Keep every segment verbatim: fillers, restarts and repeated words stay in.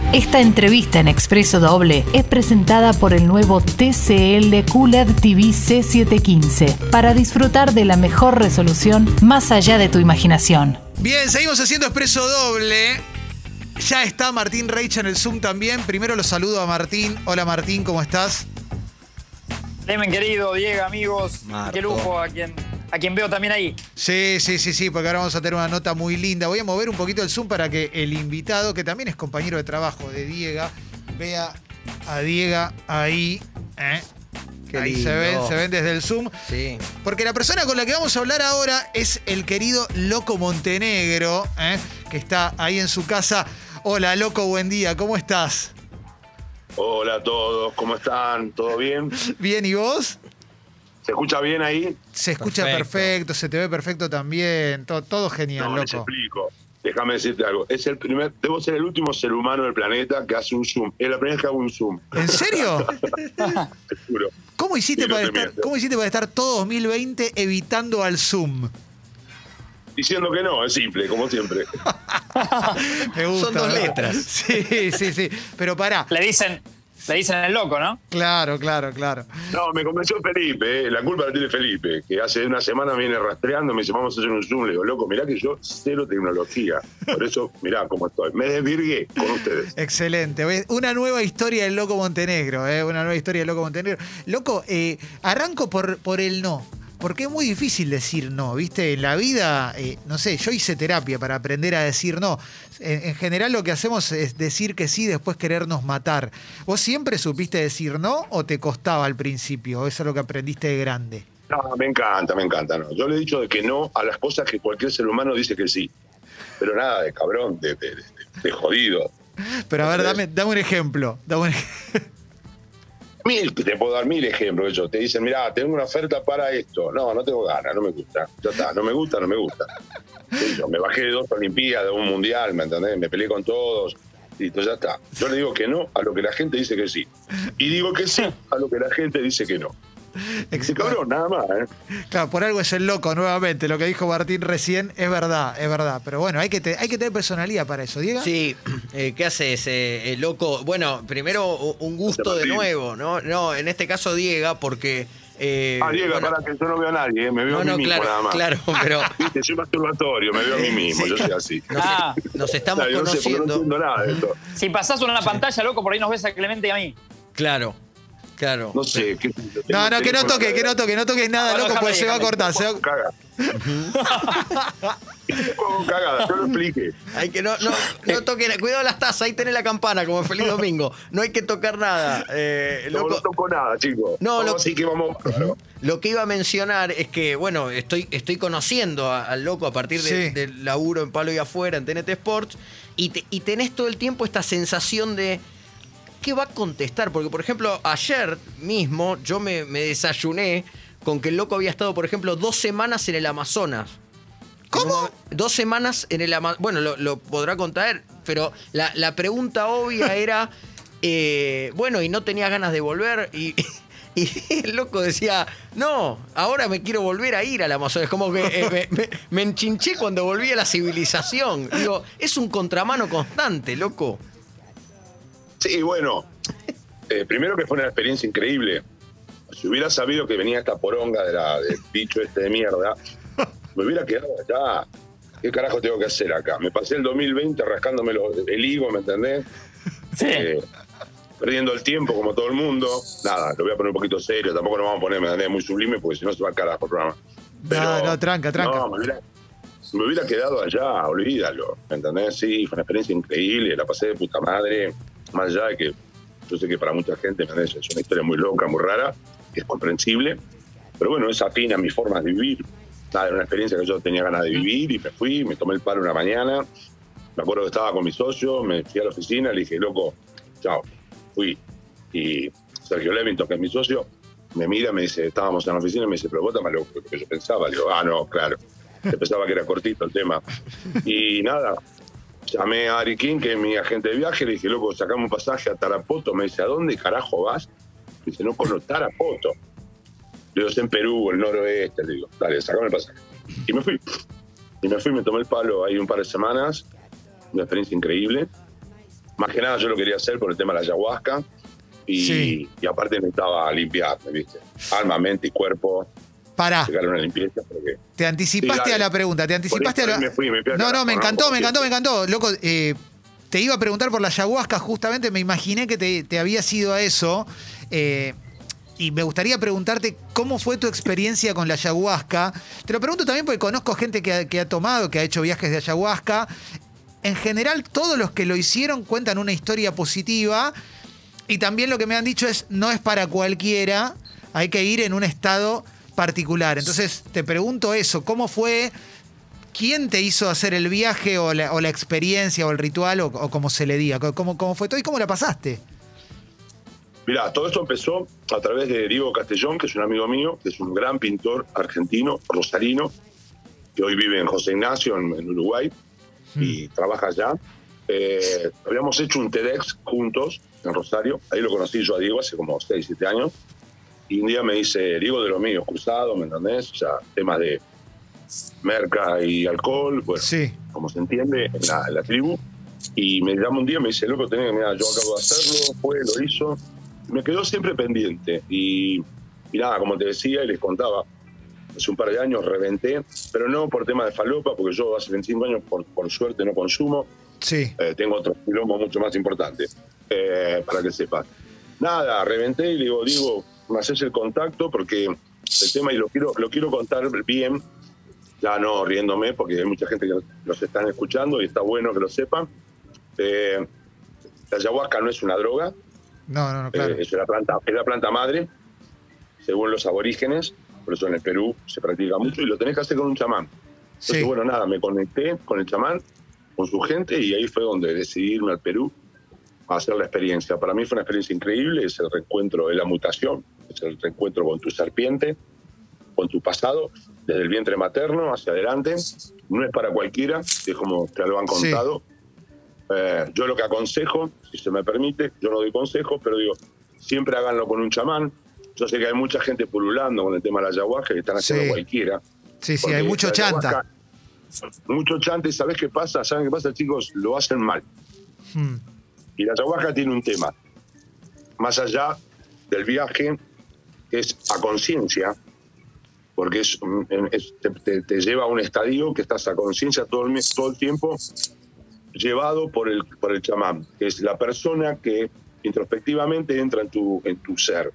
Esta entrevista en Expreso Doble es presentada por el nuevo T C L Q L E D T V C setecientos quince para disfrutar de la mejor resolución más allá de tu imaginación. Bien, seguimos haciendo Expreso Doble. Ya está Martín Reicha en el Zoom también. Primero los saludo a Martín. Hola Martín, ¿cómo estás? Lemen, querido, Diego, amigos. Marco. Qué lujo a quien, a quien veo también ahí. Sí, sí, sí, sí, porque ahora vamos a tener una nota muy linda. Voy a mover un poquito el Zoom para que el invitado, que también es compañero de trabajo de Diego, vea a Diego ahí. ¿eh? Qué ahí lindo. se ven, se ven desde el Zoom. Sí. Porque la persona con la que vamos a hablar ahora es el querido Loco Montenegro, ¿eh? que está ahí en su casa. Hola, Loco, buen día, ¿cómo estás? Hola a todos, ¿cómo están? ¿Todo bien? Bien, ¿y vos? ¿Se escucha bien ahí? Se escucha perfecto, Perfecto. se te ve perfecto también. Todo, todo genial, No, les Loco. explico. Déjame decirte algo. Es el primer, debo ser el último ser humano del planeta que hace un zoom. Es la primera vez que hago un zoom, ¿En serio? te juro. ¿Cómo hiciste, Sí, no para te estar, miento. ¿Cómo hiciste para estar todo dos mil veinte evitando al Zoom? Diciendo que no, es simple, como siempre. Me gusta. Son dos ¿verdad? letras. Sí, sí, sí. Pero pará. Le dicen, le dicen el loco, ¿no? Claro, claro, claro. No, me convenció Felipe, ¿eh? La culpa la tiene Felipe, que hace una semana me viene rastreando, me dice, vamos a hacer un zoom. Le digo, loco, mirá que yo cero tecnología. Por eso, mirá cómo estoy. Me desvirgué con ustedes. Excelente. ¿Ves? Una nueva historia del Loco Montenegro, ¿eh? Una nueva historia del Loco Montenegro. Loco, eh, arranco por, por el no. Porque es muy difícil decir no, ¿viste? En la vida, eh, no sé, yo hice terapia para aprender a decir no. En, en general lo que hacemos es decir que sí, después querernos matar. ¿Vos siempre supiste decir no o te costaba al principio? ¿Eso es lo que aprendiste de grande? No, me encanta, me encanta. No. Yo le he dicho de que no a las cosas que cualquier ser humano dice que sí. Pero nada de cabrón, de, de, de, de jodido. Pero a ver, Entonces, dame, dame un ejemplo. Dame un ej- Mil, te puedo dar mil ejemplos. Ellos te dicen, mirá, tengo una oferta para esto. No, no tengo ganas, no me gusta. Ya está, no me gusta, no me gusta. Sí, yo me bajé de dos Olimpiadas, de un mundial, ¿me entendés? Me peleé con todos. Listo, ya está. Yo le digo que no a lo que la gente dice que sí. Y digo que sí a lo que la gente dice que no. Ese cabrón, nada más, ¿eh? Claro, por algo es el loco, nuevamente. Lo que dijo Martín recién es verdad, es verdad. Pero bueno, hay que, te- hay que tener personalidad para eso, Diego. Sí, eh, ¿qué haces, eh, el loco? Bueno, primero un gusto de nuevo, ¿no? No, en este caso Diego, porque... Eh, Ah, Diego, bueno, para que yo no veo a nadie, ¿eh? Me veo no, a mí no, mismo claro, nada más. claro, pero Viste, soy masturbatorio, me veo a mí mismo, Sí. yo soy así. nos, Ah. nos estamos Claro, yo no sé, porque no conociendo. entiendo nada de esto. Si pasás una pantalla, loco, por ahí nos ves a Clemente y a mí. Claro, claro. No sé. ¿qué, No, no, que no toque, que no toque, no toques nada, Bueno, loco, déjame, porque se va a déjame. cortar. se va- Caga. Pongo cagada, yo lo expliqué. Hay que no, no, no toquen, cuidado las tazas, ahí tenés la campana, como Feliz Domingo. No hay que tocar nada. Eh, No, loco, no toco nada, chicos. No, lo- Así que vamos. Lo que iba a mencionar es que, bueno, estoy, estoy conociendo a- al loco a partir de- Sí. del laburo en Palo y Afuera, en T N T Sports, y, te- y tenés todo el tiempo esta sensación de ¿qué va a contestar? Porque, por ejemplo, ayer mismo yo me, me desayuné con que el loco había estado, por ejemplo, dos semanas en el Amazonas. ¿Cómo? Dos semanas en el Amazonas. Bueno, lo, lo podrá contar, pero la, la pregunta obvia era, eh, bueno, y no tenía ganas de volver, y, y el loco decía, no, ahora me quiero volver a ir al Amazonas. Como que eh, me, me- me enchinché cuando volví a la civilización. Digo, es un contramano constante, loco. Sí, bueno. eh, primero que fue una experiencia increíble. Si hubiera sabido que venía esta poronga de la, del bicho este de mierda, me hubiera quedado allá. ¿Qué carajo tengo que hacer acá? Me pasé el dos mil veinte rascándome los- el higo, ¿me entendés? Sí. Eh, perdiendo el tiempo como todo el mundo. Nada, lo voy a poner un poquito serio, tampoco nos vamos a poner, ¿me entendés? Muy sublime, porque si no se va al carajo el programa. No, no, tranca, tranca. No, me hubiera, me hubiera quedado allá, olvídalo, ¿me entendés? Sí, fue una experiencia increíble, la pasé de puta madre, más allá de que yo sé que para mucha gente, ¿me entendés? Es una historia muy loca, muy rara, que es comprensible, pero bueno, es afín a mis formas de vivir. Nada, era una experiencia que yo tenía ganas de vivir y me fui, me tomé el palo una mañana, me acuerdo que estaba con mi socio, me fui a la oficina, le dije, loco, chao, fui. Y Sergio Levington, que es mi socio, me mira, me dice, estábamos en la oficina, y me dice, pero vos también lo que yo pensaba. Le digo, ah, no, claro. Yo pensaba que era cortito el tema. Y nada, llamé a Ari King, que es mi agente de viaje, le dije, loco, sacame un pasaje a Tarapoto. Me dice, ¿a dónde carajo vas? Me dice, no conozco Tarapoto. Le digo, es en Perú, el noroeste. Le digo, dale, sacame el pasaje. Y me fui. Y me fui, me tomé el palo ahí un par de semanas. Una experiencia increíble. Más que nada yo lo quería hacer por el tema de la ayahuasca y, Sí. y aparte necesitaba limpiarme, ¿viste? Alma, mente y cuerpo. Pará. Llegar a una limpieza porque... Te anticipaste Sí, dale. a la pregunta, te anticipaste Por a eso la... me fui, me fui al no, no, carajo, me ¿no? encantó, Como me encantó, me siempre. encantó. Loco, eh, te iba a preguntar por la ayahuasca, justamente me imaginé que te, te habías ido a eso. eh, y me gustaría preguntarte cómo fue tu experiencia con la ayahuasca. Te lo pregunto también porque conozco gente que ha, que ha tomado, que ha hecho viajes de ayahuasca. En general, todos los que lo hicieron cuentan una historia positiva. Y también lo que me han dicho es, no es para cualquiera, hay que ir en un estado particular. Entonces, te pregunto eso, ¿cómo fue? ¿Quién te hizo hacer el viaje o la, o la experiencia o el ritual o, o como se le diga? ¿Cómo, ¿Cómo fue todo y cómo la pasaste? Mirá, todo esto empezó a través de Diego Castellón, que es un amigo mío, que es un gran pintor argentino, rosarino, que hoy vive en José Ignacio, en, en Uruguay, y trabaja allá. Eh, habíamos hecho un TEDx juntos en Rosario, ahí lo conocí yo a Diego hace como seis, siete años, y un día me dice, Diego de los míos, cruzado, ¿me entendés? O sea, temas de merca y alcohol, bueno, Sí. como se entiende, en la, en la tribu. Y me llama un día y me dice, loco, tenés, mira, yo acabo de hacerlo, fue, lo hizo. Me quedó siempre pendiente. Y, y nada, como te decía y les contaba, hace un par de años reventé, pero no por tema de falopa, porque yo hace veinticinco años, por, por suerte, no consumo. Sí. Eh, tengo otro quilombo mucho más importante, eh, para que sepas. Nada, reventé y le digo, digo, me haces el contacto porque el tema, y lo quiero, lo quiero contar bien, ya no riéndome, porque hay mucha gente que los están escuchando y está bueno que lo sepan. Eh, la ayahuasca no es una droga, No, no, no, claro. eh, es, la planta, es la planta madre, según los aborígenes, por eso en el Perú se practica mucho, y lo tenés que hacer con un chamán. Entonces, Sí. bueno, nada, me conecté con el chamán, con su gente, y ahí fue donde decidí irme al Perú a hacer la experiencia. Para mí fue una experiencia increíble, es el reencuentro de la mutación, es el reencuentro con tu serpiente, con tu pasado, desde el vientre materno hacia adelante. No es para cualquiera, es como te lo han contado. Eh, yo lo que aconsejo, si se me permite, yo no doy consejos, pero digo, siempre háganlo con un chamán. Yo sé que hay mucha gente pululando con el tema de la ayahuasca y están haciendo Sí. cualquiera. Sí, sí, Porque hay mucho la chanta. ayahuasca- Mucho chanta, y ¿sabés qué pasa? ¿Saben qué pasa, chicos? Lo hacen mal. Hmm. Y la ayahuasca tiene un tema, más allá del viaje, que es a conciencia, porque es, un- es- te, te- te lleva a un estadio que estás a conciencia todo el, mes- todo el tiempo, llevado por el, por el chamán, que es la persona que introspectivamente entra en tu, en tu ser.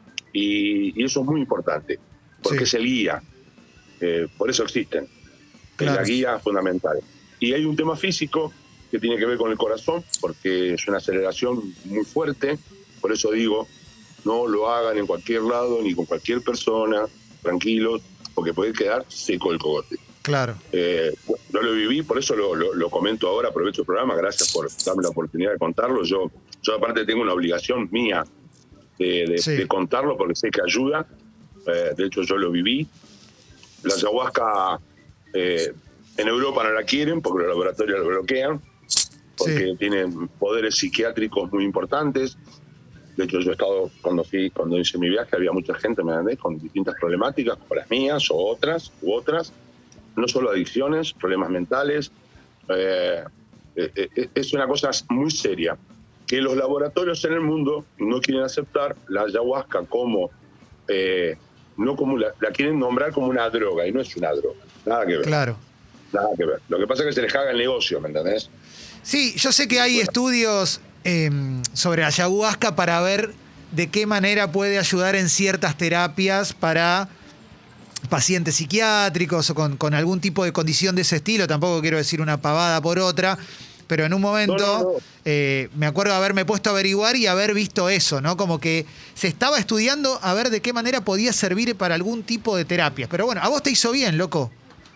Y, y eso es muy importante, porque Sí. es el guía. Eh, por eso existen. Claro. Es la guía fundamental. Y hay un tema físico que tiene que ver con el corazón, porque es una aceleración muy fuerte. Por eso digo, no lo hagan en cualquier lado, ni con cualquier persona, tranquilos, porque puede quedar seco el cogote. Claro. Eh, yo lo viví, por eso lo, lo, lo comento ahora, aprovecho el programa, gracias por darme la oportunidad de contarlo. Yo, yo aparte tengo una obligación mía de, de, Sí. de contarlo, porque sé que ayuda. Eh, de hecho, yo lo viví. La ayahuasca eh, en Europa no la quieren porque los laboratorios lo bloquean, porque Sí. tienen poderes psiquiátricos muy importantes. De hecho, yo he estado, cuando fui, cuando hice mi viaje, había mucha gente, ¿me entendés?, con distintas problemáticas, como las mías o otras, u otras. No solo adicciones, problemas mentales. Eh, eh, eh, es una cosa muy seria, que los laboratorios en el mundo no quieren aceptar la ayahuasca como, eh, no como la, la quieren nombrar como una droga, y no es una droga. Nada que ver. Claro. Nada que ver. Lo que pasa es que se les haga el negocio, ¿me entendés? Sí, yo sé que hay estudios eh, sobre ayahuasca para ver de qué manera puede ayudar en ciertas terapias para pacientes psiquiátricos o con, con algún tipo de condición de ese estilo. Tampoco quiero decir una pavada por otra, pero en un momento No, no, no. eh, me acuerdo de haberme puesto a averiguar y haber visto eso, ¿no? Como que se estaba estudiando a ver de qué manera podía servir para algún tipo de terapias. Pero bueno, a vos te hizo bien, loco.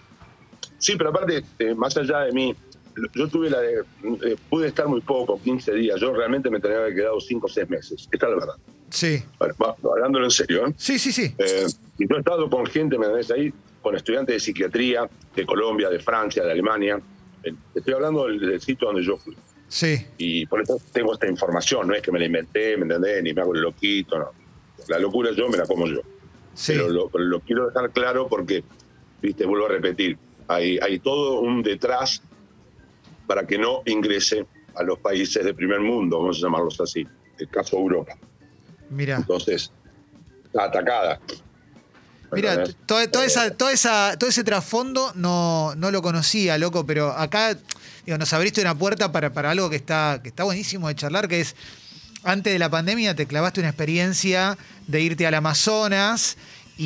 Sí, pero aparte, eh, más allá de mí, yo tuve la de, eh, pude estar muy poco, quince días. Yo realmente me tenía que haber quedado cinco o seis meses. Esta es la verdad. Sí. Bueno, va, hablándolo en serio, ¿eh? Sí, sí, sí. Eh, y yo he estado con gente, me ves ahí, con estudiantes de psiquiatría de Colombia, de Francia, de Alemania. Eh, estoy hablando del, del sitio donde yo fui. Sí. Y por eso tengo esta información, no es que me la inventé, ¿me entendés? Ni me hago el loquito, no. La locura yo me la como yo. Sí. Pero lo, pero lo quiero dejar claro porque, viste, vuelvo a repetir, hay, hay todo un detrás para que no ingrese a los países de primer mundo, vamos a llamarlos así, el caso Europa. Mira. Entonces, está atacada. Mira, toda, toda esa, toda esa, todo ese trasfondo no, no lo conocía, loco, pero acá digo, nos abriste una puerta para, para algo que está, que está buenísimo de charlar, que es, antes de la pandemia te clavaste una experiencia de irte al Amazonas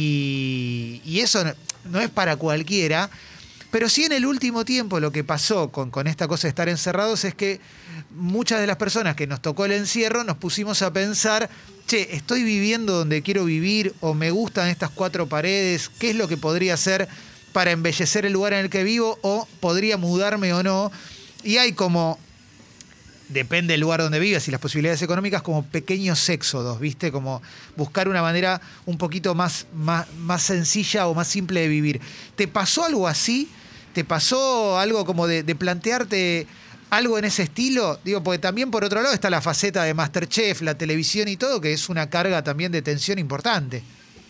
y, y eso no, no es para cualquiera, pero sí en el último tiempo lo que pasó con, con esta cosa de estar encerrados es que muchas de las personas que nos tocó el encierro nos pusimos a pensar, che, estoy viviendo donde quiero vivir o me gustan estas cuatro paredes, ¿qué es lo que podría hacer para embellecer el lugar en el que vivo o podría mudarme o no? Y hay como, depende del lugar donde vivas y las posibilidades económicas, como pequeños éxodos, ¿viste? Como buscar una manera un poquito más, más, más sencilla o más simple de vivir. ¿Te pasó algo así? ¿Te pasó algo como de, de plantearte algo en ese estilo? Digo, porque también por otro lado está la faceta de MasterChef, la televisión y todo, que es una carga también de tensión importante.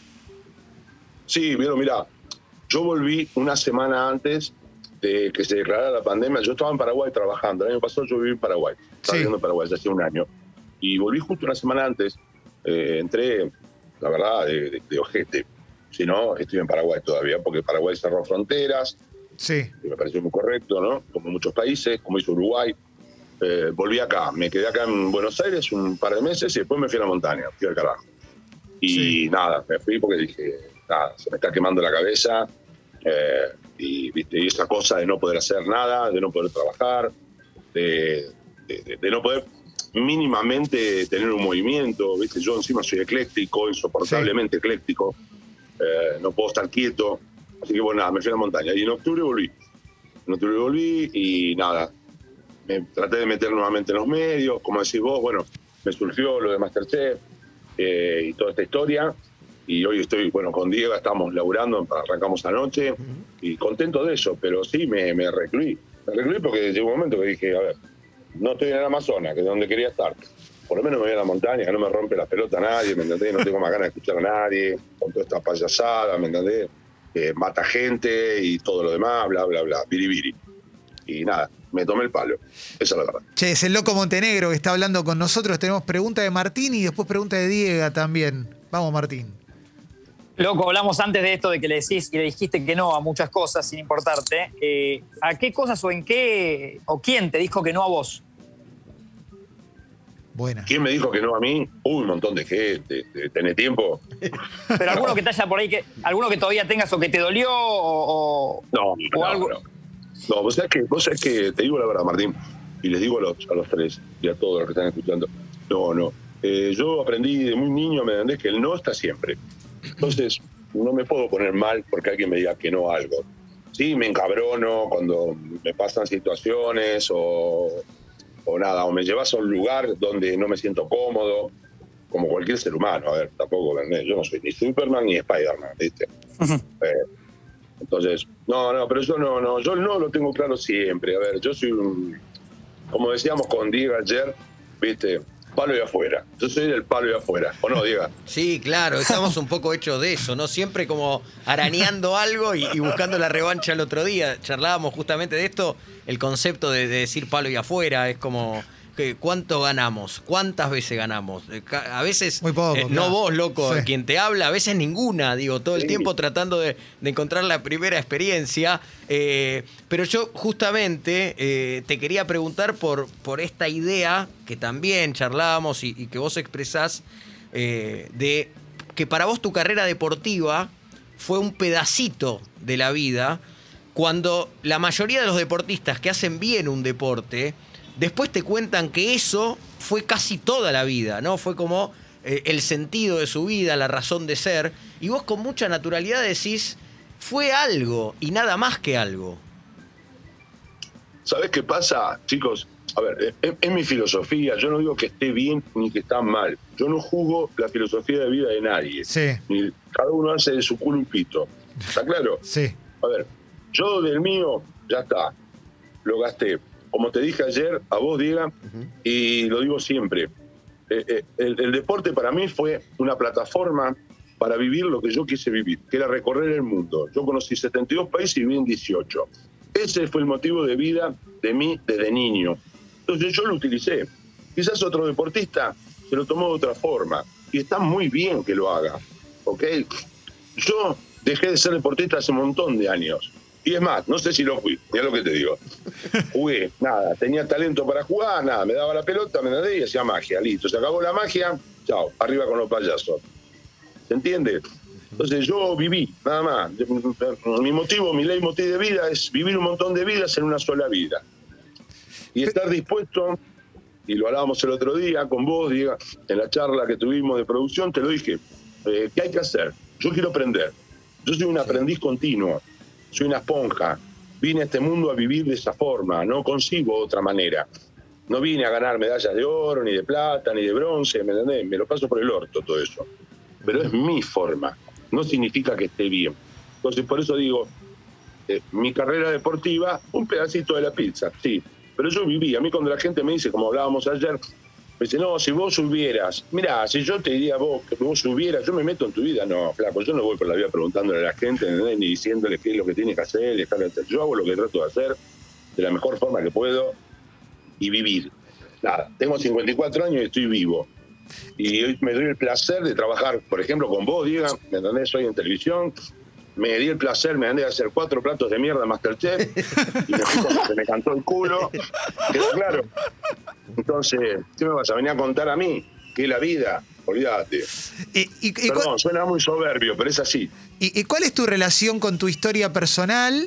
Sí, pero mira, yo volví una semana antes de que se declarara la pandemia. Yo estaba en Paraguay trabajando. El año pasado yo viví en Paraguay. Estaba Sí. viviendo en Paraguay, ya hace un año. Y volví justo una semana antes. Eh, entré, la verdad, de, de, de ojete. Si no, estoy en Paraguay todavía, porque Paraguay cerró fronteras. Sí. Y me pareció muy correcto, ¿no? Como muchos países, como hizo Uruguay. Eh, volví acá. Me quedé acá en Buenos Aires un par de meses y después me fui a la montaña. Fui al carajo. Y Sí. nada, me fui porque dije, nada, se me está quemando la cabeza. Eh, y, ¿viste? y esa cosa de no poder hacer nada, de no poder trabajar, de, de, de, de no poder mínimamente tener un movimiento, ¿viste? Yo encima soy ecléctico, insoportablemente sí. ecléctico, eh, no puedo estar quieto, así que bueno, nada, me fui a la montaña y en octubre volví, en octubre volví y nada, me traté de meter nuevamente en los medios, como decís vos, bueno, me surgió lo de MasterChef eh, y toda esta historia. Y hoy estoy, bueno, con Diego estamos laburando, arrancamos anoche, y contento de eso, pero sí me, me recluí. Me recluí porque llegó un momento que dije, a ver, no estoy en el Amazonas, que es donde quería estar. Por lo menos me voy a la montaña, que no me rompe la pelota a nadie, ¿me entendés? No tengo más ganas de escuchar a nadie, con toda esta payasada, ¿me entendés? Eh, mata gente y todo lo demás, bla, bla, bla, biribiri. Y nada, me tomé el palo. Esa es la verdad. Che, es el Loco Montenegro que está hablando con nosotros. Tenemos pregunta de Martín y después pregunta de Diego también. Vamos, Martín. Loco, hablamos antes de esto de que le decís y le dijiste que no a muchas cosas sin importarte. Eh, ¿A qué cosas o en qué o quién te dijo que no a vos? Buena. ¿Quién me dijo que no a mí? Uy, un montón de gente. ¿Tenés tiempo? Pero alguno que te haya por ahí, que, alguno que todavía tengas o que te dolió o, no, o no, algo. No, no vos, sabés que, vos sabés que, te digo la verdad, Martín, y les digo a los, a los tres y a todos los que están escuchando. No, no. Eh, yo aprendí de muy niño, ¿me entendés? Que el no está siempre. Entonces, no me puedo poner mal porque alguien me diga que no a algo. Sí, me encabrono cuando me pasan situaciones o, o nada, o me llevas a un lugar donde no me siento cómodo, como cualquier ser humano. A ver, tampoco, ¿verdad? Yo no soy ni Superman ni Spider-Man, ¿viste? eh, entonces, no, no, pero yo no, no, yo no lo tengo claro siempre. A ver, yo soy un, como decíamos con Diego ayer, ¿viste? Palo y afuera. Yo soy del palo y afuera. ¿O no, Diego? Sí, claro, estamos un poco hechos de eso, ¿no? Siempre como arañando algo y, y buscando la revancha el otro día. Charlábamos justamente de esto, el concepto de, de decir palo y afuera. Es como, que, ¿cuánto ganamos? ¿Cuántas veces ganamos? A veces, muy poco, eh, claro. no vos, loco, sí. quien te habla, a veces ninguna, digo, todo el sí. tiempo tratando de, de encontrar la primera experiencia. Eh, pero yo justamente eh, te quería preguntar por, por esta idea que también charlábamos y, y que vos expresás, eh, de que para vos tu carrera deportiva fue un pedacito de la vida, cuando la mayoría de los deportistas que hacen bien un deporte, después te cuentan que eso fue casi toda la vida, ¿no? Fue como eh, el sentido de su vida, la razón de ser, y vos con mucha naturalidad decís, fue algo y nada más que algo. ¿Sabés qué pasa, chicos? A ver, es, es mi filosofía. Yo no digo que esté bien ni que está mal. Yo no juzgo la filosofía de vida de nadie. Sí. Ni, cada uno hace de su culo un pito. ¿Está claro? Sí. A ver, yo del mío, ya está. Lo gasté. Como te dije ayer, a vos, Diego, uh-huh. y lo digo siempre. Eh, eh, el, el deporte para mí fue una plataforma para vivir lo que yo quise vivir, que era recorrer el mundo. Yo conocí setenta y dos países y viví en dieciocho. Ese fue el motivo de vida de mí desde niño. Entonces yo lo utilicé. Quizás otro deportista se lo tomó de otra forma. Y está muy bien que lo haga. ¿Ok? Yo dejé de ser deportista hace un montón de años. Y es más, no sé si lo fui, mira lo que te digo. Jugué, nada, tenía talento para jugar, nada, me daba la pelota, me nadé y hacía magia, listo. Se acabó la magia, chao, arriba con los payasos. ¿Se entiende? Entonces yo viví, nada más. Mi motivo, mi leitmotiv de vida es vivir un montón de vidas en una sola vida. Y estar dispuesto, y lo hablábamos el otro día con vos, Diego, en la charla que tuvimos de producción, te lo dije, eh, ¿qué hay que hacer? Yo quiero aprender. Yo soy un aprendiz continuo. Soy una esponja. Vine a este mundo a vivir de esa forma. No consigo otra manera. No vine a ganar medallas de oro, ni de plata, ni de bronce. ¿Me entendés? Me lo paso por el orto todo eso. Pero es mi forma. No significa que esté bien. Entonces, por eso digo, eh, mi carrera deportiva, un pedacito de la pizza, sí. Pero yo viví. A mí cuando la gente me dice, como hablábamos ayer, me dice, no, si vos hubieras, mirá, si yo te diría a vos que vos hubieras, yo me meto en tu vida, no, flaco, yo no voy por la vida preguntándole a la gente, ¿entendés? Ni diciéndole qué es lo que tiene que hacer, dejarle hacer. Yo hago lo que trato de hacer de la mejor forma que puedo y vivir. Nada, tengo cincuenta y cuatro años y estoy vivo. Y hoy me doy el placer de trabajar, por ejemplo, con vos, Diego, ¿me entendés? Soy en televisión. Me di el placer, me andé a hacer cuatro platos de mierda Masterchef y me, se me cantó el culo. ¿Quedó claro? Entonces, ¿qué me vas a venir a contar a mí? ¿Qué es la vida? Olvídate. Y, y, y Perdón, cuál, suena muy soberbio, pero es así. y, ¿Y cuál es tu relación con tu historia personal?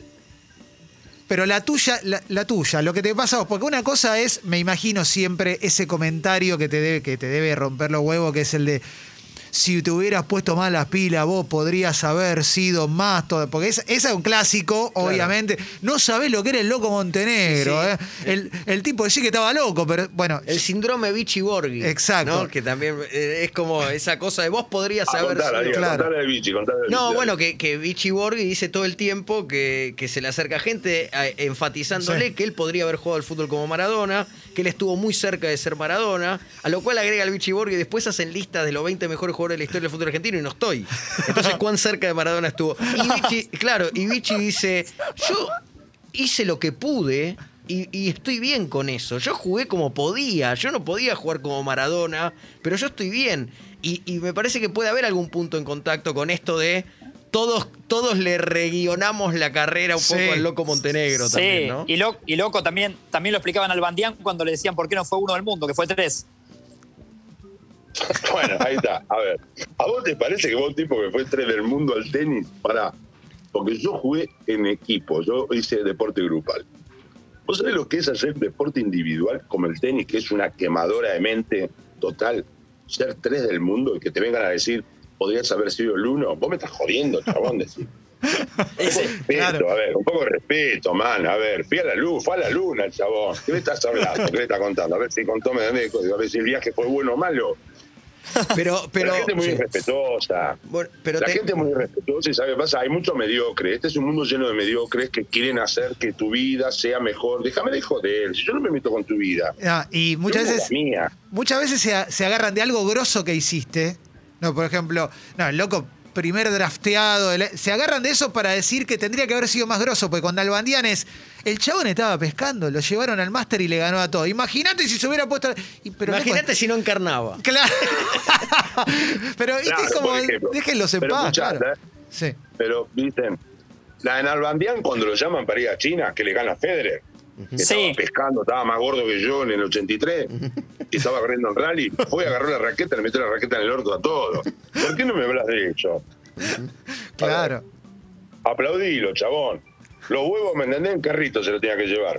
Pero la tuya, la, la tuya, lo que te pasa a vos, porque una cosa es, me imagino siempre, ese comentario que te debe, que te debe romper los huevos, que es el de, si te hubieras puesto más las pilas, vos podrías haber sido más todo. Porque ese es un clásico, claro. Obviamente. No sabés lo que era el loco Montenegro. Sí, sí. ¿eh? El, el tipo decía que estaba loco, pero bueno. El síndrome Vichy-Borghi. Exacto. ¿no? Que también eh, es como esa cosa de vos podrías ah, haber contala, sido. Diego, claro. contala de Vichy, contala de No, Vichy, bueno, que, que Vichy-Borghi dice todo el tiempo que, que se le acerca gente eh, enfatizándole sí. que él podría haber jugado al fútbol como Maradona, que él estuvo muy cerca de ser Maradona, a lo cual agrega el Vichy-Borghi y después hacen listas de los veinte mejores jugadores de la historia del fútbol argentino y no estoy. Entonces, ¿cuán cerca de Maradona estuvo? Y Vichy, claro, y Vichy dice, yo hice lo que pude y, y estoy bien con eso. Yo jugué como podía, yo no podía jugar como Maradona, pero yo estoy bien. Y, y me parece que puede haber algún punto en contacto con esto de todos, todos le reguionamos la carrera un sí. poco al loco Montenegro sí. también, ¿no? Y, lo, y loco también, también lo explicaban al Bandián cuando le decían por qué no fue uno del mundo, que fue tres. Bueno, ahí está. A ver, ¿a vos te parece que vos, tipo que fue tres del mundo al tenis? Pará, porque yo jugué en equipo, yo hice deporte grupal. ¿Vos sabés lo que es hacer deporte individual como el tenis, que es una quemadora de mente total? Ser tres del mundo y que te vengan a decir, podrías haber sido el uno. Vos me estás jodiendo, chabón, decir. Ese, respeto, claro. A ver, un poco de respeto, man. A ver, fui a la luz, fue a la luna el chabón. ¿Qué me estás hablando? ¿Qué me estás contando? A ver si contó, me, a ver si el viaje fue bueno o malo. Pero, pero, la gente es muy sí. irrespetuosa. Bueno, pero la te... gente es muy irrespetuosa y ¿sabe qué pasa? Hay mucho mediocre. Este es un mundo lleno de mediocres que quieren hacer que tu vida sea mejor. Déjame de joder. Si yo no me meto con tu vida. Ah, y muchas yo veces, mía. muchas veces se, se agarran de algo grosso que hiciste. No, por ejemplo, no, el loco primer drafteado. El, se agarran de eso para decir que tendría que haber sido más grosso, porque con Nalbandián es. El chabón estaba pescando, lo llevaron al máster y le ganó a todo. Imagínate si se hubiera puesto. Imagínate no, si no encarnaba. Claro. Pero viste, claro, es como. Déjenlos en pero paz, escuchá, claro. ¿eh? Sí. Pero, viste, la de Nalbandián, cuando lo llaman para ir a China, que le gana a Federer. Que sí. Estaba pescando, estaba más gordo que yo en el ochenta y tres y estaba corriendo en rally, fue, agarró la raqueta, le metió la raqueta en el orto a todos. ¿Por qué no me hablas de eso? Claro. Ver, aplaudilo, chabón. Los huevos, ¿me entendés? En carrito se lo tenía que llevar.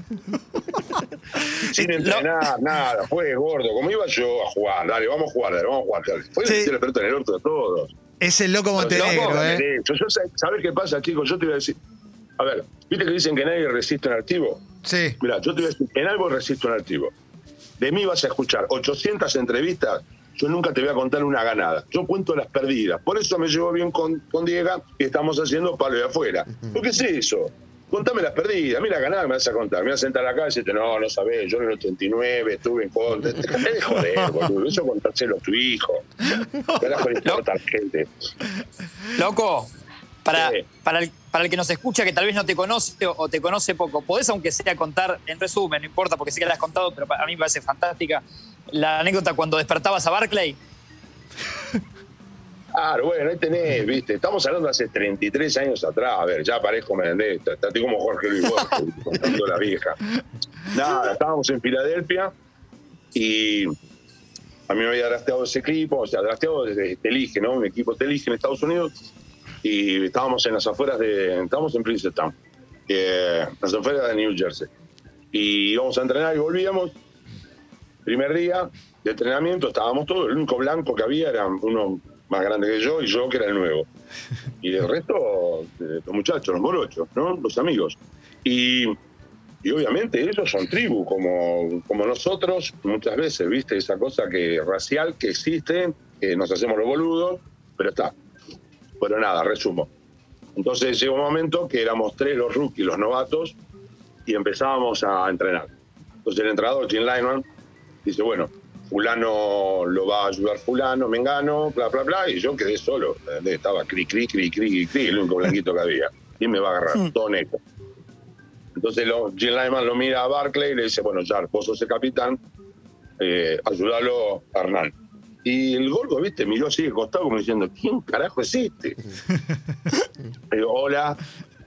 Sin entrenar, no. nada, fue gordo. Como iba yo a jugar, dale, vamos a jugar, dale, vamos a jugar. Dale. Fue, sí. le metió la pelota en el orto a todos. Es el loco Montenegro, loco, ¿eh? Yo, yo, ¿sabés qué pasa, chicos? Yo te voy a decir. A ver, ¿viste que dicen que nadie resiste un archivo? Sí. Mira, yo te voy a decir, en algo resisto un archivo. De mí vas a escuchar ochocientas entrevistas, yo nunca te voy a contar una ganada. Yo cuento las perdidas. Por eso me llevo bien con, con Diego y estamos haciendo palo de afuera. ¿Por qué es eso? Contame las perdidas. Mira, ganada me vas a contar. Me vas a sentar acá y decirte, no, no sabés, yo en el ochenta y nueve estuve en contra. Déjame de joder, boludo. Eso contárselo a tu hijo. Carajo le importa a la gente. Loco. Para, Sí. para, el, para el que nos escucha, que tal vez no te conoce o, o te conoce poco, ¿podés, aunque sea, contar en resumen, no importa, porque sé que la has contado, pero a mí me parece fantástica, la anécdota cuando despertabas a Barclay? Claro, bueno, ahí tenés, viste, estamos hablando de hace treinta y tres años atrás, a ver, ya parezco, me entendés, estoy como Jorge Luis Borges, contando la vieja. Nada, estábamos en Filadelfia y a mí me había drafteado ese equipo, o sea, drafteado desde Telige, ¿no? Un equipo Telige en Estados Unidos, y estábamos en las afueras de, estábamos en Princeton, eh, las afueras de New Jersey, y íbamos a entrenar y volvíamos. Primer día de entrenamiento, estábamos todos, el único blanco que había era uno más grande que yo, y yo que era el nuevo. Y el resto, eh, los muchachos, los morochos, ¿no? Los amigos. Y, y obviamente ellos son tribu, como, como nosotros, muchas veces, ¿viste? Esa cosa que racial que existe, que nos hacemos los boludos, pero está. Pero nada, resumo. Entonces llegó un momento que éramos tres los rookies, los novatos, y empezábamos a entrenar. Entonces el entrenador, Jim Lyman, dice, bueno, fulano lo va a ayudar fulano, mengano, bla, bla, bla, y yo quedé solo. Estaba cri, cri, cri, cri, cri, el único blanquito que había. ¿Quién me va a agarrar? Todo negro. Entonces lo, Jim Lyman lo mira a Barclay y le dice, bueno, ya, vos sos el capitán, eh, ayúdalo a Hernán. Y el gordo, viste, miró así de costado como diciendo, ¿quién carajo es este? Le digo, hola.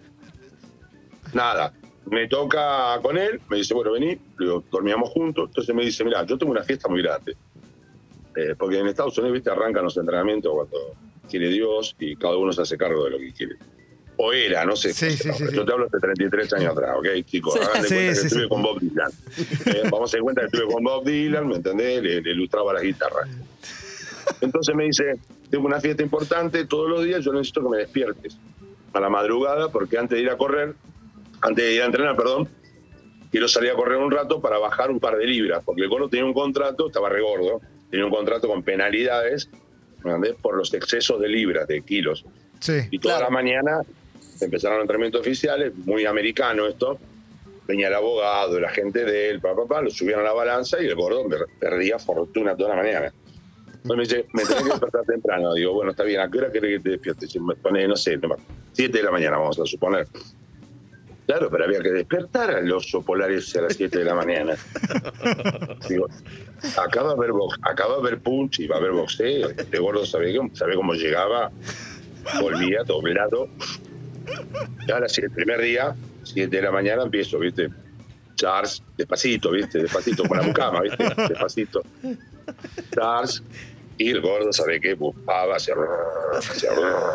Nada. Me toca con él, me dice, bueno, vení, le digo, dormíamos juntos. Entonces me dice, mira, yo tengo una fiesta muy grande. Eh, porque en Estados Unidos, viste, arrancan los entrenamientos cuando quiere Dios y cada uno se hace cargo de lo que quiere. O era, no sé. Sí, sí, sí, yo sí. te hablo de treinta y tres años atrás, ¿ok, chicos? Sí. Hagan de Sí, cuenta sí, que estuve sí. con Bob Dylan. Eh, vamos a dar cuenta que estuve con Bob Dylan, ¿me entendés? Le, le ilustraba las guitarras. Entonces me dice, tengo una fiesta importante, todos los días yo necesito que me despiertes a la madrugada, porque antes de ir a correr, antes de ir a entrenar, perdón, quiero salir a correr un rato para bajar un par de libras, porque el gordo tenía un contrato, estaba re gordo, tenía un contrato con penalidades, ¿me entendés? Por los excesos de libras, de kilos. Sí. Y toda Claro. la mañana empezaron los entrenamientos oficiales, muy americano esto, venía el abogado, la gente de él, papá, papá, lo subieron a la balanza y el gordo me perdía fortuna toda la mañana. Entonces me dice, me tenés que despertar temprano. Digo, bueno, está bien, ¿a qué hora querés que te despiertes? Si me pone, no sé, siete de la mañana, vamos a suponer. Claro, pero había que despertar al oso polar ese a las siete de la mañana. Digo, acá va a haber, box, acá va a haber punch y va a haber boxeo. Este gordo sabe, sabe cómo llegaba, volvía doblado. Ya ahora sí, el primer día, siete de la mañana, empiezo, ¿viste? Charles, despacito, ¿viste? Despacito, con la mucama, ¿viste? Despacito. Charles, y el gordo, ¿sabe qué? Bufaba, hacía... hacía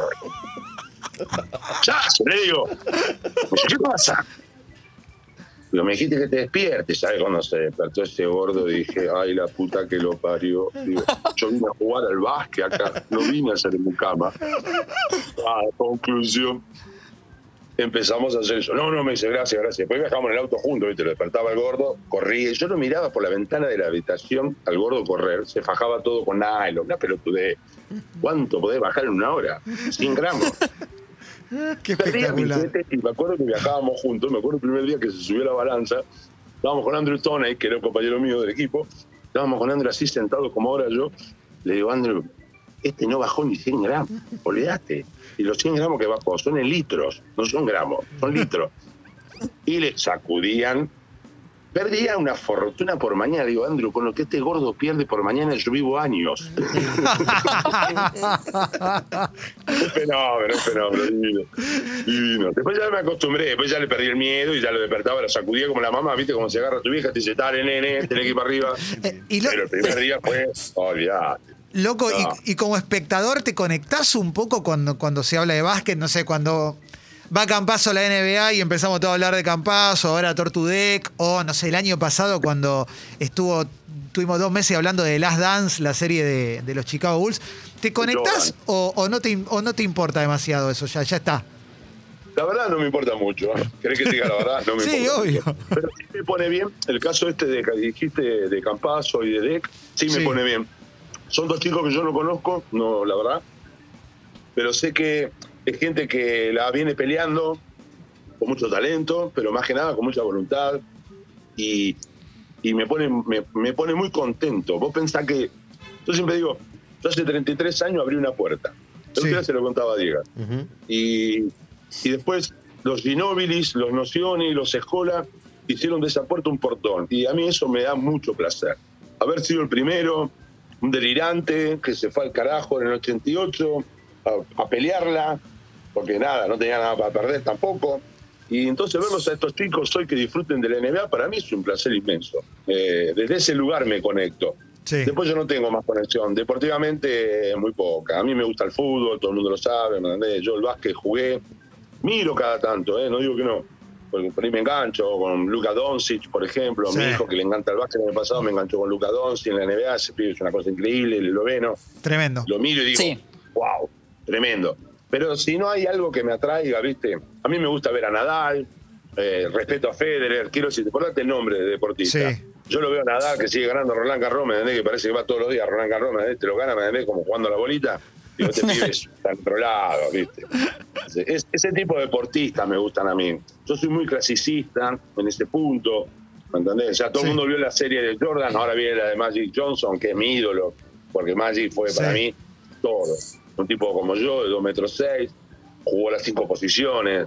¡Charles! Le digo, ¿qué pasa? Digo, me dijiste que te despiertes, ¿sabes? Cuando se despertó ese gordo dije, ay, la puta que lo parió. Digo, yo vine a jugar al básquet acá, no vine a hacer en mi cama. Ah, conclusión. Empezamos a hacer eso. No, no, me dice, gracias, gracias. Después viajamos en el auto juntos, ¿viste? Lo despertaba el gordo, corría. Y yo lo miraba por la ventana de la habitación al gordo correr. Se fajaba todo con nylon, una pelotudez. ¿Cuánto podés bajar en una hora? cien gramos. Qué Perdía espectacular. billetes y me acuerdo que viajábamos juntos. Me acuerdo el primer día que se subió la balanza. Estábamos con Andrew Toney, que era un compañero mío del equipo. Estábamos con Andrew así sentados como ahora yo. Le digo, Andrew, este no bajó ni cien gramos. Olvidaste. Y los cien gramos que bajó son en litros, no son gramos, son litros. Y le sacudían. Perdía una fortuna por mañana. Digo, Andrew, con lo que este gordo pierde por mañana, yo vivo años. Un fenómeno, un fenómeno, divino, divino. Después ya me acostumbré, después ya le perdí el miedo y ya lo despertaba, lo sacudía como la mamá, ¿viste? Como se agarra a tu vieja, te dice, dale, nene, tenés que ir para arriba. Eh, y lo- Pero el primer día fue, olvidate. Loco, No. y, y como espectador, ¿te conectás un poco cuando, cuando se habla de básquet? No sé, cuando va Campazo a la N B A y empezamos todo a hablar de Campazo, ahora Tortudec, o no sé, el año pasado cuando estuvo, tuvimos dos meses hablando de Last Dance, la serie de, de los Chicago Bulls. ¿Te conectás o, o, no te, o no te importa demasiado eso? Ya, ya está. La verdad no me importa mucho. ¿Querés que te diga la verdad? No me Sí, importa obvio. mucho. Pero sí me pone bien el caso este de que dijiste de Campazo y de Deck, sí me Sí. pone bien. Son dos chicos que yo no conozco, no, la verdad. Pero sé que es gente que la viene peleando con mucho talento, pero más que nada con mucha voluntad. Y, y me, pone, me, me pone muy contento. Vos pensás que... Yo siempre digo, yo hace treinta y tres años abrí una puerta. El Sí. otro día se lo contaba a Diego. Ujú. Y, y después los Ginóbilis, los Nocioni, los Escola hicieron de esa puerta un portón. Y a mí eso me da mucho placer. Haber sido el primero, un delirante que se fue al carajo en el ochenta y ocho a, a pelearla, porque nada, no tenía nada para perder tampoco. Y entonces verlos a estos chicos hoy que disfruten de la N B A, para mí es un placer inmenso. Eh, desde ese lugar me conecto. Sí. Después yo no tengo más conexión. Deportivamente, muy poca. A mí me gusta el fútbol, todo el mundo lo sabe, ¿me entendés? Yo el básquet jugué, miro cada tanto, ¿eh? No digo que no. Porque por ahí me engancho con Luka Doncic, por ejemplo. Sí. Mi hijo, que le encanta el básquet, el año pasado me enganchó con Luka Doncic en la N B A. Ese pibe es una cosa increíble, el esloveno. Tremendo. Lo miro y digo, Sí. wow, tremendo. Pero si no hay algo que me atraiga, ¿viste? A mí me gusta ver a Nadal, eh, respeto a Federer, quiero decir, acordate el nombre de deportista. Sí. Yo lo veo a Nadal, que sigue ganando a Roland Garros, ¿me entendés? Que parece que va todos los días Roland Garros, ¿me entendés? Te lo gana, ¿me entendés? Como jugando a la bolita. Digo, este pibe está en otro lado, ¿viste? Es, ese tipo de deportistas me gustan a mí. Yo soy muy clasicista en ese punto, ¿me entendés? Ya todo el Sí. mundo vio la serie de Jordan, ahora viene la de Magic Johnson, que es mi ídolo, porque Magic fue Sí. para mí todo. Un tipo como yo, de dos metros seis, jugó las cinco posiciones,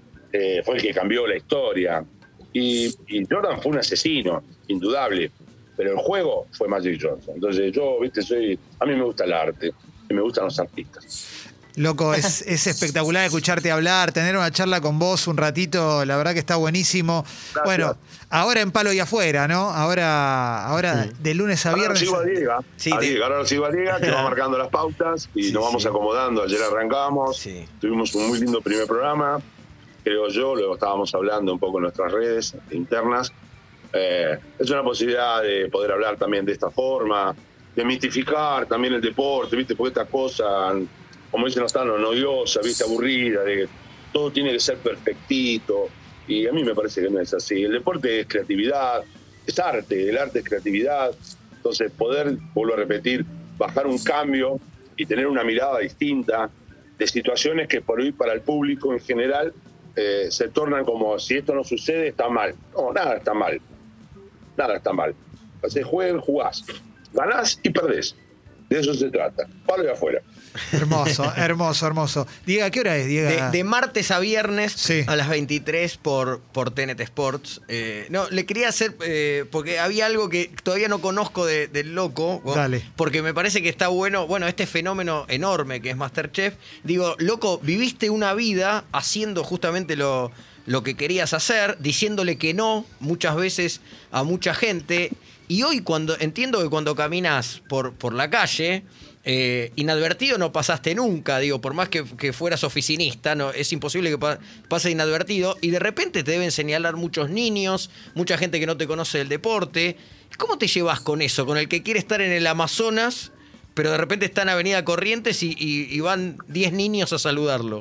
eh, fue el que cambió la historia. Y, y Jordan fue un asesino, indudable, pero el juego fue Magic Johnson. Entonces yo, viste, soy, a mí me gusta el arte y me gustan los artistas. Loco, es, es espectacular escucharte hablar, tener una charla con vos un ratito, la verdad que está buenísimo. Gracias. Bueno, ahora en Palo y Afuera, ¿no? Ahora, ahora de lunes a Ahora lo viernes. sigo a Diego, Sí, a de- Diego, ahora lo sigo a Diego, que va marcando las pautas y Sí, nos vamos sí. acomodando. Ayer arrancamos, Sí. tuvimos un muy lindo primer programa, creo yo, luego estábamos hablando un poco en nuestras redes internas. Eh, es una posibilidad de poder hablar también de esta forma, de mitificar también el deporte, ¿viste? Porque esta cosa, como dicen los tanos, noiosa, ¿viste? Aburrida, de que todo tiene que ser perfectito. Y a mí me parece que no es así. El deporte es creatividad, es arte, el arte es creatividad. Entonces, poder, vuelvo a repetir, bajar un cambio y tener una mirada distinta de situaciones que por hoy para el público en general eh, se tornan como si esto no sucede, está mal. No, nada está mal. Nada está mal. Entonces, juegan, jugás, ganás y perdés. De eso se trata. Palo y afuera. Hermoso, hermoso, hermoso. Diego, ¿qué hora es, Diego? De, de martes a viernes Sí. a las veintitrés por, por T N T Sports. Eh, no, le quería hacer, eh, porque había algo que todavía no conozco de- del loco. ¿no? Dale. Porque me parece que está bueno, bueno, este fenómeno enorme que es MasterChef. Digo, loco, viviste una vida haciendo justamente lo, lo que querías hacer, diciéndole que no muchas veces a mucha gente. Y hoy cuando entiendo que cuando caminas por, por la calle, eh, inadvertido no pasaste nunca, digo, por más que, que fueras oficinista, no, es imposible que pa- pase inadvertido, y de repente te deben señalar muchos niños, mucha gente que no te conoce del deporte. ¿Cómo te llevas con eso? Con el que quiere estar en el Amazonas, pero de repente está en Avenida Corrientes y, y- y van diez niños a saludarlo.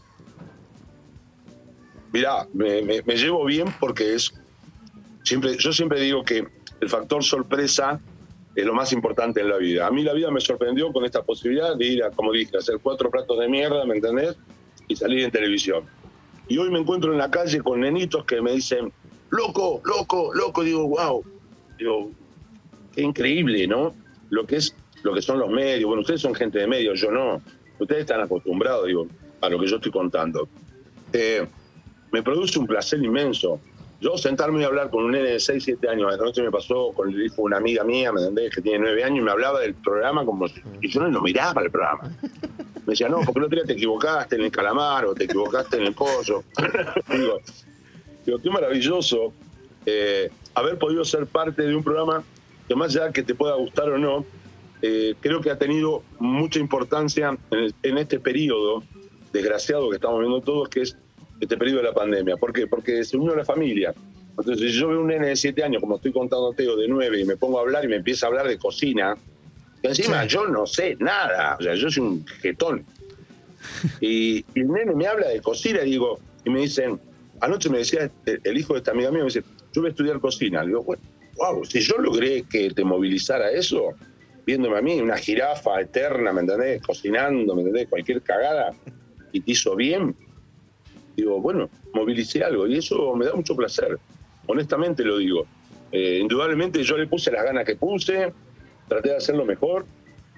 Mirá, me, me- me llevo bien porque es siempre, yo siempre digo que el factor sorpresa es lo más importante en la vida. A mí la vida me sorprendió con esta posibilidad de ir a, como dije, a hacer cuatro platos de mierda, ¿me entendés? Y salir en televisión. Y hoy me encuentro en la calle con nenitos que me dicen, loco, loco, loco. Digo, wow. Digo, qué increíble, ¿no? Lo que es, lo que son los medios. Bueno, ustedes son gente de medios, yo no. Ustedes están acostumbrados, digo, a lo que yo estoy contando. Eh, me produce un placer inmenso. Yo sentarme y hablar con un nene de seis, siete años, esta noche me pasó con el hijo de una amiga mía, ¿me entendés? Que tiene nueve años y me hablaba del programa como si, y yo no lo miraba el programa. Me decía, no, porque el otro día te equivocaste en el calamar o te equivocaste en el pollo. digo, digo, qué maravilloso eh, haber podido ser parte de un programa que más allá que te pueda gustar o no, eh, creo que ha tenido mucha importancia en, el- en este periodo desgraciado que estamos viendo todos, que es este periodo de la pandemia. ¿Por qué? Porque se unió la familia. Entonces, si yo veo un nene de siete años, como estoy contándote, o de nueve, y me pongo a hablar y me empieza a hablar de cocina, que encima Sí. yo no sé nada, o sea, yo soy un jetón. Y, y el nene me habla de cocina, y digo, y me dicen, anoche me decía el, el hijo de esta amiga mía, me dice, yo voy a estudiar cocina. Le digo, bueno, wow, si yo logré que te movilizara eso, viéndome a mí, una jirafa eterna, ¿me entendés? Cocinando, ¿me entendés? Cualquier cagada, y te hizo bien. Digo, bueno, movilicé algo, y eso me da mucho placer. Honestamente lo digo. Eh, indudablemente yo le puse las ganas que puse, traté de hacerlo mejor,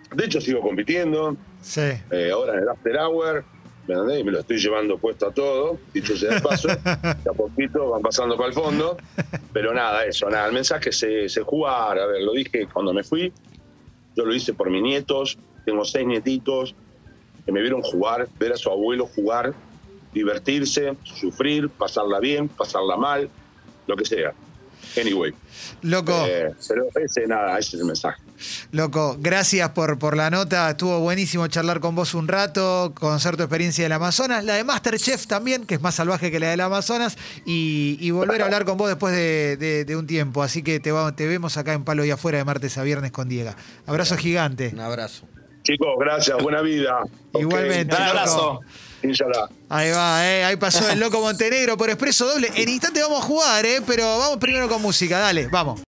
De hecho, sigo compitiendo. Sí. Eh, ahora en el After Hour, ¿me entendés? Y me lo estoy llevando puesto a todo, dicho sea de paso. De a poquito van pasando para el fondo. Pero nada, eso, nada. El mensaje es, es jugar. A ver, lo dije cuando me fui. Yo lo hice por mis nietos. Tengo seis nietitos que me vieron jugar, ver a su abuelo jugar, divertirse, sufrir, pasarla bien, pasarla mal, lo que sea. Anyway. Loco. Eh, pero ese, nada, ese es el mensaje. Loco, gracias por, por la nota. Estuvo buenísimo charlar con vos un rato, conocer tu experiencia del Amazonas, la de MasterChef también, que es más salvaje que la del Amazonas, y, y volver a hablar con vos después de, de, de un tiempo. Así que te, va, te vemos acá en Palo y Afuera de martes a viernes con Diego. Abrazo gigante. Un abrazo. Chicos, gracias, buena vida. Igualmente. Un loco. abrazo. Inshallah. Ahí va, eh. Ahí pasó el Loco Montenegro por Expreso Doble. En instante vamos a jugar, eh, pero vamos primero con música. Dale, vamos.